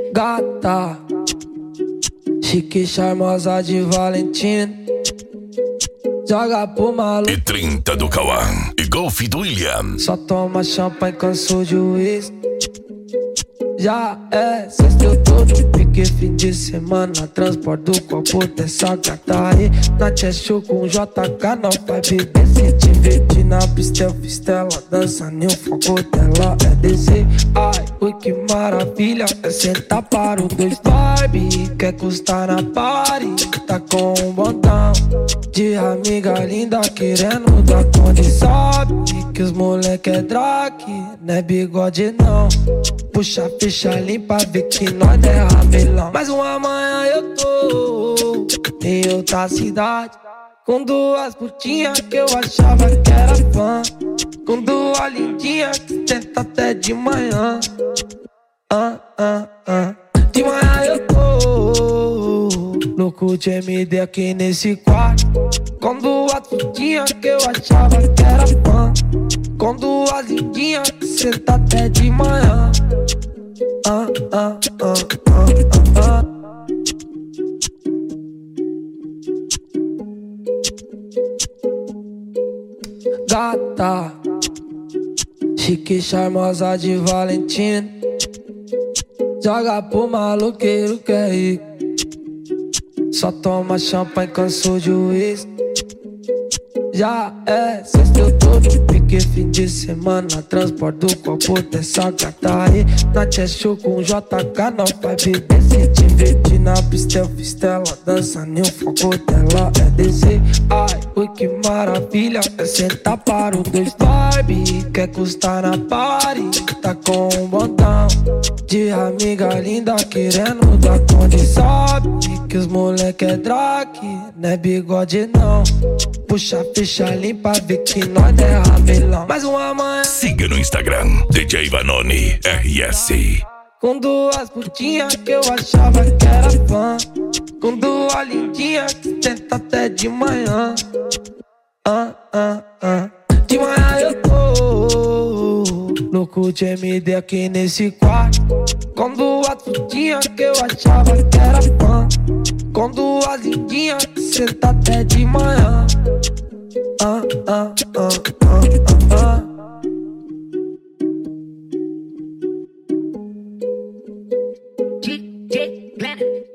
Gata, chique charmosa de Valentina, joga pro maluco. E 30 do Cauã e Golf do William. Só toma champanhe, cansou de uísque. Já é sexta, eu tô de pique, fim de semana. Transporto do copo dessa gata aí. Na Cheshire com JK, não vai beber. Se divertir na pista, eu fiz tela. Dança nem o foco dela é descer. Ai, ui, que maravilha. É sentar para o dois Barbie. Quer custar na party, tá com um botão de amiga linda querendo dar conta. Sabe que os moleque é drag, não é bigode não. Puxa a ficha limpa, vê que nós é ramelão. Mais uma manhã eu tô em outra cidade, com duas putinhas que eu achava que era fã, com duas lindinhas que tenta até de manhã. De manhã eu tô louco de MD aqui nesse quarto, com duas putinhas que eu achava que era fã, com duas lindinhas que senta até de manhã. Gata, chique charmosa de Valentina, joga pro maluqueiro que é rico. Só toma champanhe, cansou de uísque. Já é sexta, eu tô de pique, fim de semana. Transporto do copo dessa gata aí. Na Cheshire com JK, não vai beber. Se divertir na pista, eu fiz tela. Dança nem o foco dela é descer. Ai, ui, que maravilha. É sentar para o dois Barbie. Quer custar na party, tá com um botão de amiga linda querendo dar conta. Sabe que os moleque é drag, não é bigode não. Puxa a ficha limpa, vê que nós é ramelão. Mais uma manhã. Siga no Instagram, DJ Vanoni RS. Com duas putinhas que eu achava que era fã, com duas lindinhas que tenta até de manhã. De manhã eu tô louco de MD aqui nesse quarto, com duas putinhas que eu achava que era fã, com duas lindinhas que senta até de manhã. DJ Planet.